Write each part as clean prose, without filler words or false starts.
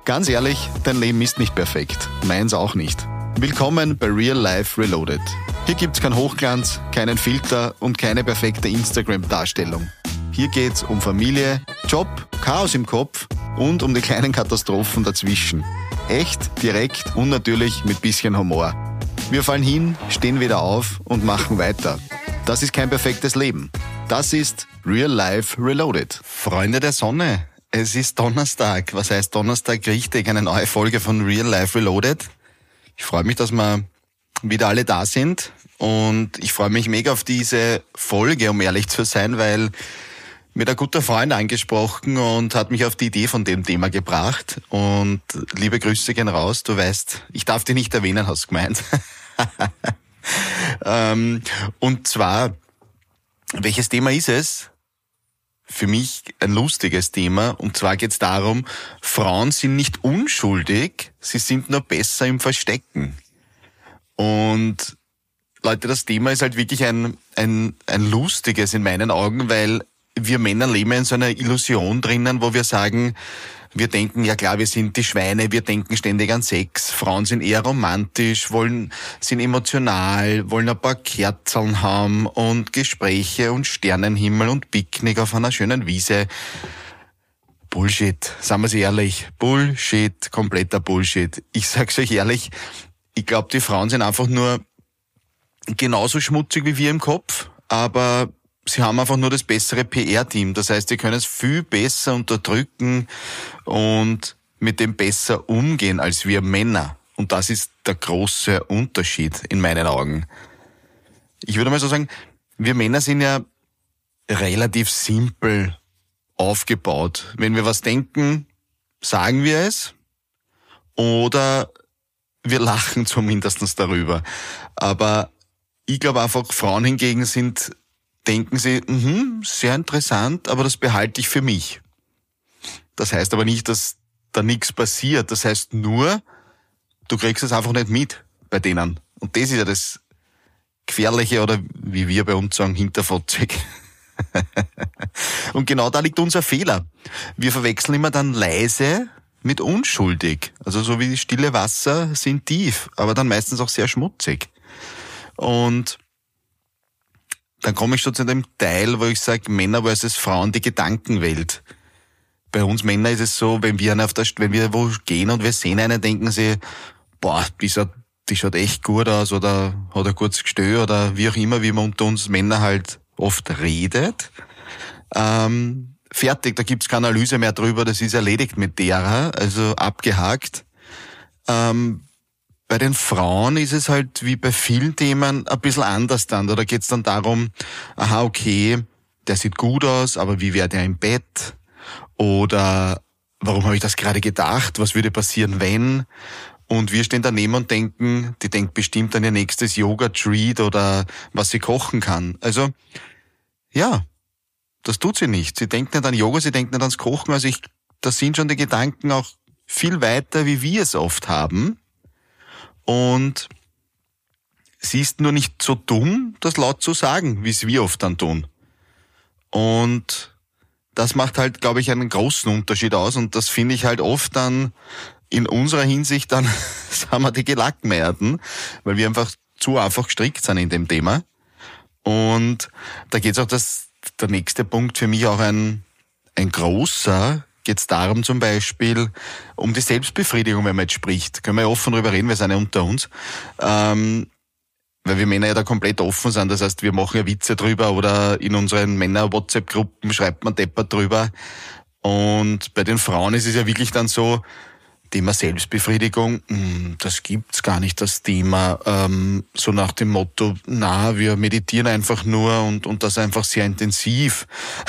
Ganz ehrlich, dein Leben ist nicht perfekt. Meins auch nicht. Willkommen bei Real Life Reloaded. Hier gibt's keinen Hochglanz, keinen Filter und keine perfekte Instagram-Darstellung. Hier geht's um Familie, Job, Chaos im Kopf und um die kleinen Katastrophen dazwischen. Echt, direkt und natürlich mit bisschen Humor. Wir fallen hin, stehen wieder auf und machen weiter. Das ist kein perfektes Leben. Das ist Real Life Reloaded. Freunde der Sonne, es ist Donnerstag. Was heißt Donnerstag richtig? Eine neue Folge von Real Life Reloaded. Ich freue mich, dass wir wieder alle da sind und ich freue mich mega auf diese Folge, um ehrlich zu sein, weil mir ein guter Freund angesprochen und hat mich auf die Idee von dem Thema gebracht. Und liebe Grüße gehen raus. Du weißt, ich darf dich nicht erwähnen, hast du gemeint. Und zwar, welches Thema ist es? Für mich ein lustiges Thema. Und zwar geht es darum, Frauen sind nicht unschuldig, sie sind nur besser im Verstecken. Und Leute, das Thema ist halt wirklich ein lustiges in meinen Augen, weil wir Männer leben in so einer Illusion drinnen, wo wir sagen, wir denken, ja klar, wir sind die Schweine, wir denken ständig an Sex. Frauen sind eher romantisch, sind emotional, wollen ein paar Kerzeln haben und Gespräche und Sternenhimmel und Picknick auf einer schönen Wiese. Bullshit, sagen wir es ehrlich. Bullshit, kompletter Bullshit. Ich sag's euch ehrlich, ich glaube, die Frauen sind einfach nur genauso schmutzig wie wir im Kopf, aber sie haben einfach nur das bessere PR-Team. Das heißt, sie können es viel besser unterdrücken und mit dem besser umgehen als wir Männer. Und das ist der große Unterschied in meinen Augen. Ich würde mal so sagen, wir Männer sind ja relativ simpel aufgebaut. Wenn wir was denken, sagen wir es oder wir lachen zumindest darüber. Aber ich glaube einfach, Frauen hingegen denken sie, sehr interessant, aber das behalte ich für mich. Das heißt aber nicht, dass da nichts passiert. Das heißt nur, du kriegst es einfach nicht mit bei denen. Und das ist ja das Gefährliche oder wie wir bei uns sagen, hinterfotzig. Und genau da liegt unser Fehler. Wir verwechseln immer dann leise mit unschuldig. Also so wie stille Wasser sind tief, aber dann meistens auch sehr schmutzig. Und dann komme ich schon zu dem Teil, wo ich sage, Männer versus Frauen, die Gedankenwelt. Bei uns Männer ist es so, wenn wir wo gehen und wir sehen einen, denken sie, boah, die schaut echt gut aus oder hat ein gutes Gestör oder wie auch immer, wie man unter uns Männer halt oft redet. Fertig, da gibt's keine Analyse mehr drüber, das ist erledigt mit derer, also abgehakt. Bei den Frauen ist es halt wie bei vielen Themen ein bisschen anders dann. Da geht's dann darum, aha, okay, der sieht gut aus, aber wie wäre der im Bett? Oder warum habe ich das gerade gedacht? Was würde passieren, wenn? Und wir stehen daneben und denken, die denkt bestimmt an ihr nächstes Yoga-Treat oder was sie kochen kann. Also, ja, das tut sie nicht. Sie denkt nicht an Yoga, sie denkt nicht ans Kochen. Also da sind schon die Gedanken auch viel weiter, wie wir es oft haben. Und sie ist nur nicht so dumm, das laut zu sagen, wie es wir oft dann tun. Und das macht halt, glaube ich, einen großen Unterschied aus. Und das finde ich halt oft dann in unserer Hinsicht dann, sagen wir, die Gelackmeierten, weil wir einfach zu einfach gestrickt sind in dem Thema. Und da geht's auch der nächste Punkt für mich auch ein großer, geht es darum zum Beispiel, um die Selbstbefriedigung, wenn man jetzt spricht. Können wir ja offen drüber reden, wir sind ja unter uns. Weil wir Männer ja da komplett offen sind. Das heißt, wir machen ja Witze drüber oder in unseren Männer-WhatsApp-Gruppen schreibt man deppert drüber. Und bei den Frauen ist es ja wirklich dann so, Thema Selbstbefriedigung, das gibt's gar nicht, das Thema. So nach dem Motto, wir meditieren einfach nur und das einfach sehr intensiv.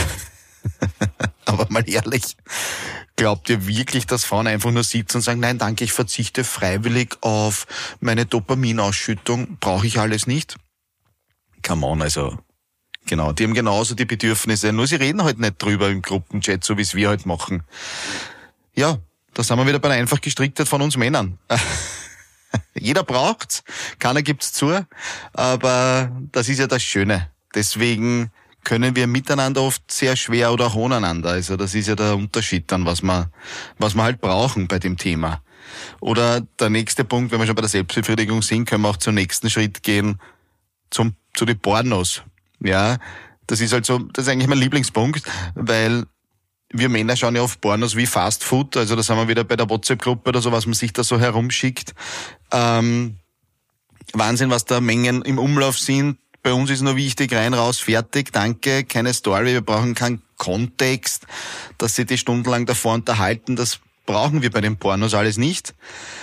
Aber mal ehrlich, glaubt ihr wirklich, dass Frauen einfach nur sitzen und sagen, nein, danke, ich verzichte freiwillig auf meine Dopaminausschüttung, brauche ich alles nicht? Come on, also, genau, die haben genauso die Bedürfnisse, nur sie reden halt nicht drüber im Gruppenchat, so wie es wir halt machen. Ja, da sind wir wieder bei der einfach Gestricktheit von uns Männern. Jeder braucht's, keiner gibt's zu, aber das ist ja das Schöne. Deswegen können wir miteinander oft sehr schwer oder auch ohneinander. Also das ist ja der Unterschied dann, was wir halt brauchen bei dem Thema. Oder der nächste Punkt, wenn wir schon bei der Selbstbefriedigung sind, können wir auch zum nächsten Schritt gehen, zu den Pornos. Ja, das ist eigentlich mein Lieblingspunkt, weil wir Männer schauen ja oft Pornos wie Fast Food, also da sind wir wieder bei der WhatsApp-Gruppe oder so, was man sich da so herumschickt. Wahnsinn, was da Mengen im Umlauf sind. Bei uns ist nur wichtig, rein, raus, fertig, danke, keine Story, wir brauchen keinen Kontext, dass sie die stundenlang davor unterhalten, das brauchen wir bei den Pornos alles nicht.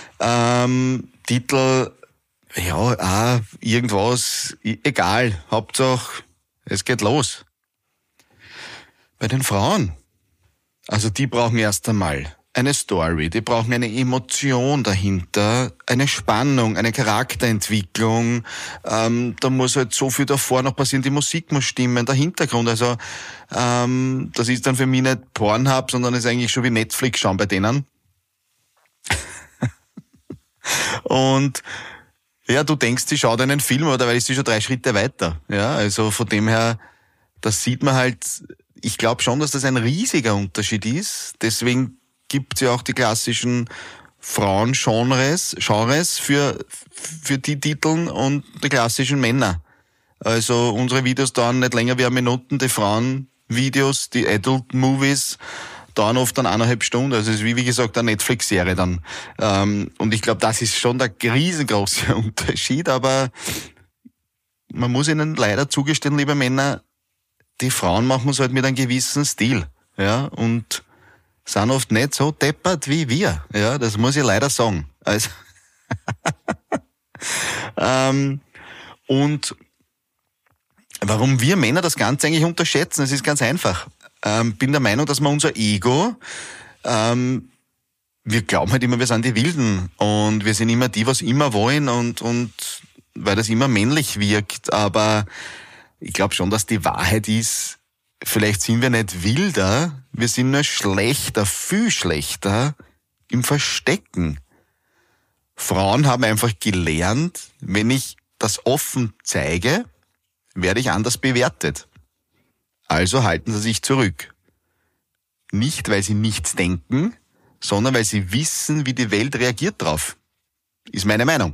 Titel, ja, irgendwas, egal, Hauptsache, es geht los. Bei den Frauen, also die brauchen erst einmal eine Story, die brauchen eine Emotion dahinter, eine Spannung, eine Charakterentwicklung, da muss halt so viel davor noch passieren, die Musik muss stimmen, der Hintergrund, also das ist dann für mich nicht Pornhub, sondern ist eigentlich schon wie Netflix schauen bei denen. Und ja, du denkst, sie schaut einen Film, oder weil ist sie schon 3 Schritte weiter. Ja, also von dem her, das sieht man halt, ich glaube schon, dass das ein riesiger Unterschied ist, deswegen gibt's ja auch die klassischen Frauengenres für die Titeln und die klassischen Männer. Also unsere Videos dauern nicht länger wie 1 Minute, die Frauenvideos, die Adult Movies dauern oft dann 1,5 Stunden. Also es ist wie gesagt eine Netflix-Serie dann. Und ich glaube, das ist schon der riesengroße Unterschied, aber man muss ihnen leider zugestehen, liebe Männer, die Frauen machen es halt mit einem gewissen Stil. Ja, und sind oft nicht so deppert wie wir. Ja, das muss ich leider sagen. Also und warum wir Männer das Ganze eigentlich unterschätzen, es ist ganz einfach. Bin der Meinung, dass wir unser Ego, wir glauben halt immer, wir sind die Wilden und wir sind immer die, was immer wollen und weil das immer männlich wirkt, aber ich glaube schon, dass die Wahrheit ist, vielleicht sind wir nicht wilder, wir sind nur schlechter, viel schlechter im Verstecken. Frauen haben einfach gelernt, wenn ich das offen zeige, werde ich anders bewertet. Also halten sie sich zurück. Nicht, weil sie nichts denken, sondern weil sie wissen, wie die Welt reagiert drauf. Ist meine Meinung.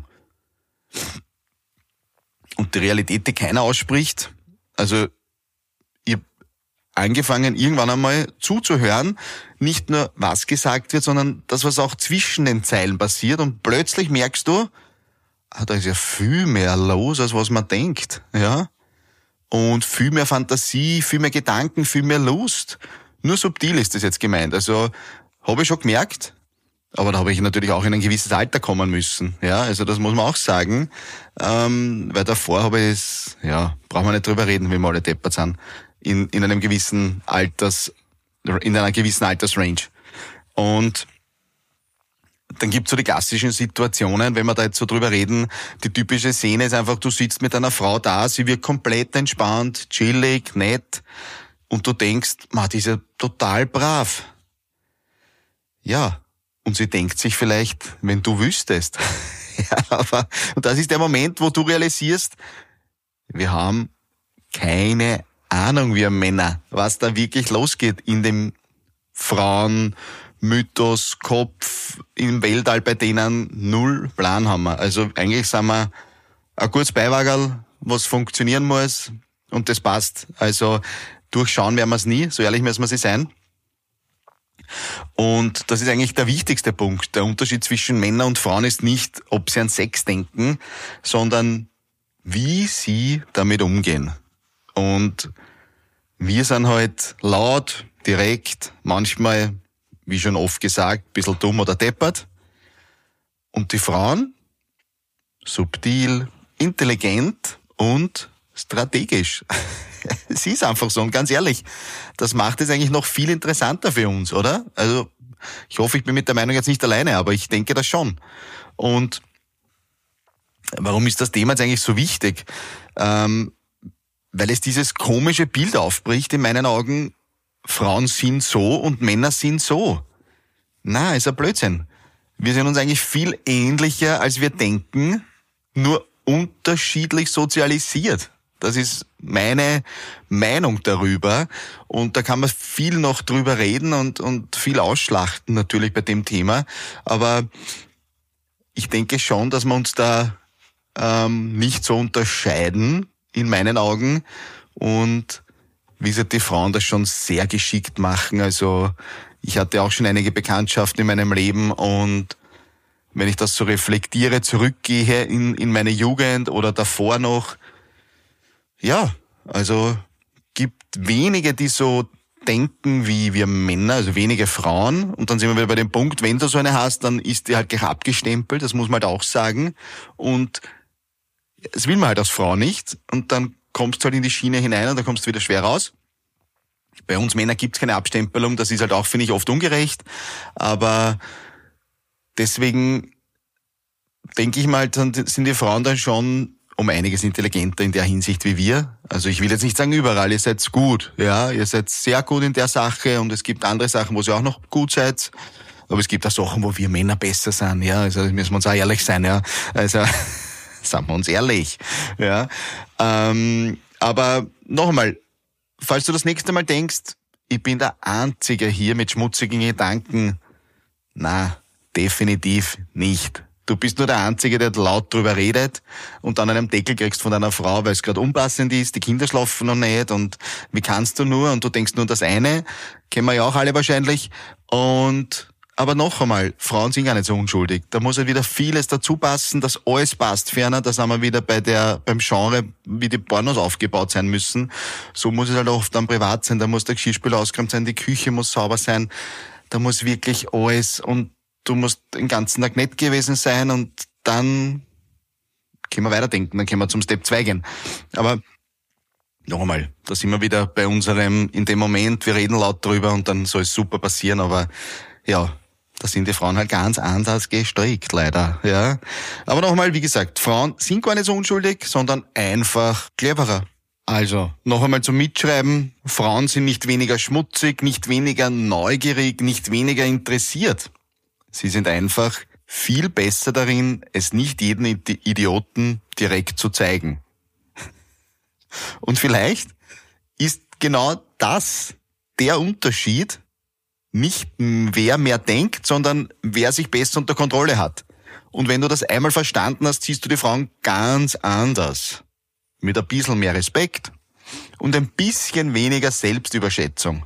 Und die Realität, die keiner ausspricht, also ich habe angefangen, irgendwann einmal zuzuhören, nicht nur was gesagt wird, sondern das, was auch zwischen den Zeilen passiert, und plötzlich merkst du, da ist ja viel mehr los, als was man denkt, ja, und viel mehr Fantasie, viel mehr Gedanken, viel mehr Lust. Nur subtil ist das jetzt gemeint, also habe ich schon gemerkt, aber da habe ich natürlich auch in ein gewisses Alter kommen müssen, ja, also das muss man auch sagen, weil davor habe ich es, ja, brauchen wir nicht drüber reden, wie wir alle deppert sind, in einer gewissen Altersrange. Und dann gibt's so die klassischen Situationen, wenn wir da jetzt so drüber reden, die typische Szene ist einfach, du sitzt mit einer Frau da, sie wird komplett entspannt, chillig, nett, und du denkst, die ist ja total brav. Ja, und sie denkt sich vielleicht, wenn du wüsstest. Ja, aber, und das ist der Moment, wo du realisierst, wir haben keine Ahnung, wir Männer, was da wirklich losgeht in dem Frauenmythos, Kopf, im Weltall, bei denen null Plan haben wir. Also eigentlich sind wir ein gutes Beiwagerl, was funktionieren muss, und das passt. Also durchschauen werden wir es nie, so ehrlich müssen wir sie sein. Und das ist eigentlich der wichtigste Punkt. Der Unterschied zwischen Männern und Frauen ist nicht, ob sie an Sex denken, sondern wie sie damit umgehen. Und wir sind halt laut, direkt, manchmal, wie schon oft gesagt, ein bisschen dumm oder deppert. Und die Frauen subtil, intelligent und strategisch. Es ist einfach so, und ganz ehrlich, das macht es eigentlich noch viel interessanter für uns, oder? Also ich hoffe, ich bin mit der Meinung jetzt nicht alleine, aber ich denke das schon. Und warum ist das Thema jetzt eigentlich so wichtig? Weil es dieses komische Bild aufbricht, in meinen Augen, Frauen sind so und Männer sind so. Na, ist ein Blödsinn. Wir sind uns eigentlich viel ähnlicher, als wir denken, nur unterschiedlich sozialisiert. Das ist meine Meinung darüber. Und da kann man viel noch drüber reden und viel ausschlachten natürlich bei dem Thema. Aber ich denke schon, dass wir uns da nicht so unterscheiden, in meinen Augen. Und wie gesagt, die Frauen das schon sehr geschickt machen. Also ich hatte auch schon einige Bekanntschaften in meinem Leben und wenn ich das so reflektiere, zurückgehe in meine Jugend oder davor noch, ja, also gibt wenige, die so denken wie wir Männer, also wenige Frauen. Und dann sind wir wieder bei dem Punkt, wenn du so eine hast, dann ist die halt gleich abgestempelt, das muss man halt auch sagen. Und das will man halt als Frau nicht. Und dann kommst du halt in die Schiene hinein und dann kommst du wieder schwer raus. Bei uns Männern gibt's keine Abstempelung, das ist halt auch, finde ich, oft ungerecht. Aber deswegen denke ich mal, dann sind die Frauen dann schon um einiges intelligenter in der Hinsicht wie wir. Also ich will jetzt nicht sagen überall, ihr seid gut, ja, ihr seid sehr gut in der Sache und es gibt andere Sachen, wo ihr auch noch gut seid. Aber es gibt auch Sachen, wo wir Männer besser sind, ja, also müssen wir uns auch ehrlich sein, ja. Also, sagen wir uns ehrlich, ja. Aber noch einmal, falls du das nächste Mal denkst, ich bin der Einzige hier mit schmutzigen Gedanken, na, definitiv nicht. Du bist nur der Einzige, der laut drüber redet und dann einen Deckel kriegst von deiner Frau, weil es gerade unpassend ist, die Kinder schlafen noch nicht und wie kannst du nur und du denkst nur an das eine, kennen wir ja auch alle wahrscheinlich. Aber noch einmal, Frauen sind gar nicht so unschuldig. Da muss halt wieder vieles dazu passen, dass alles passt. Ferner, da sind wir wieder beim Genre, wie die Pornos aufgebaut sein müssen. So muss es halt oft dann privat sein. Da muss der Geschirrspüler ausgeräumt sein, die Küche muss sauber sein. Da muss wirklich alles und du musst den ganzen Tag nett gewesen sein und dann können wir weiterdenken, dann können wir zum Step 2 gehen. Aber noch einmal, da sind wir wieder bei unserem, in dem Moment, wir reden laut drüber und dann soll es super passieren, aber ja, da sind die Frauen halt ganz anders gestrickt, leider, ja. Aber noch einmal, wie gesagt, Frauen sind gar nicht so unschuldig, sondern einfach cleverer. Also, noch einmal zum Mitschreiben, Frauen sind nicht weniger schmutzig, nicht weniger neugierig, nicht weniger interessiert. Sie sind einfach viel besser darin, es nicht jedem Idioten direkt zu zeigen. Und vielleicht ist genau das der Unterschied, nicht wer mehr denkt, sondern wer sich besser unter Kontrolle hat. Und wenn du das einmal verstanden hast, siehst du die Frauen ganz anders. Mit ein bisschen mehr Respekt und ein bisschen weniger Selbstüberschätzung.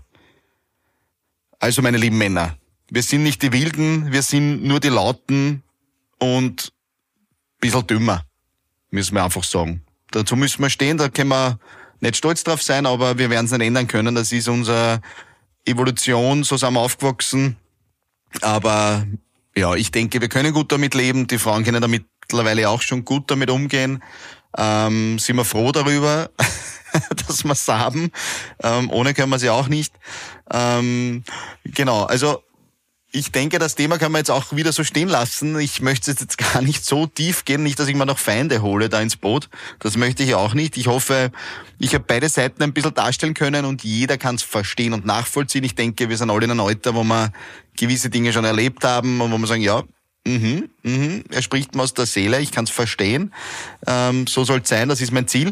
Also meine lieben Männer, wir sind nicht die Wilden, wir sind nur die Lauten und ein bisschen dümmer, müssen wir einfach sagen. Dazu müssen wir stehen, da können wir nicht stolz drauf sein, aber wir werden es nicht ändern können. Das ist unsere Evolution, so sind wir aufgewachsen. Aber ja, ich denke, wir können gut damit leben. Die Frauen können da mittlerweile auch schon gut damit umgehen. Sind wir froh darüber, dass wir es haben. Ohne können wir sie auch nicht. Genau, also ich denke, das Thema kann man jetzt auch wieder so stehen lassen. Ich möchte jetzt gar nicht so tief gehen, nicht, dass ich mir noch Feinde hole da ins Boot. Das möchte ich auch nicht. Ich hoffe, ich habe beide Seiten ein bisschen darstellen können und jeder kann es verstehen und nachvollziehen. Ich denke, wir sind alle in einem Alter, wo wir gewisse Dinge schon erlebt haben und wo wir sagen, ja, er spricht mir aus der Seele, ich kann es verstehen. So soll es sein, das ist mein Ziel.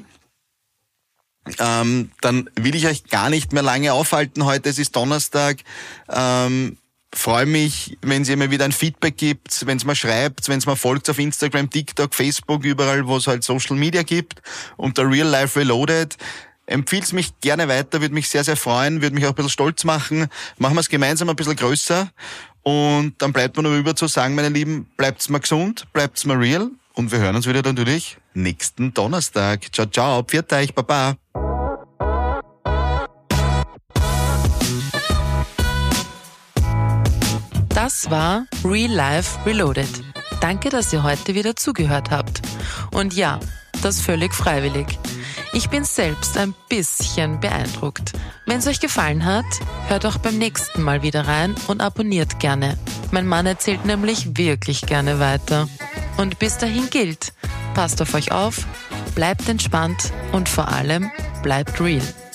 Dann will ich euch gar nicht mehr lange aufhalten heute. Es ist Donnerstag. Freue mich, wenn ihr mir wieder ein Feedback gibt, wenn es mir schreibt, wenn es mir folgt auf Instagram, TikTok, Facebook, überall, wo es halt Social Media gibt, unter Real Life Reloaded. Empfiehlt's mich gerne weiter, würde mich sehr, sehr freuen, würde mich auch ein bisschen stolz machen. Machen wir es gemeinsam ein bisschen größer und dann bleibt mir nur über zu sagen, meine Lieben, bleibt's mal gesund, bleibt's mal real und wir hören uns wieder natürlich nächsten Donnerstag. Ciao, ciao, pfiat euch, baba. Das war Real Life Reloaded. Danke, dass ihr heute wieder zugehört habt. Und ja, das völlig freiwillig. Ich bin selbst ein bisschen beeindruckt. Wenn es euch gefallen hat, hört auch beim nächsten Mal wieder rein und abonniert gerne. Mein Mann erzählt nämlich wirklich gerne weiter. Und bis dahin gilt, passt auf euch auf, bleibt entspannt und vor allem bleibt real.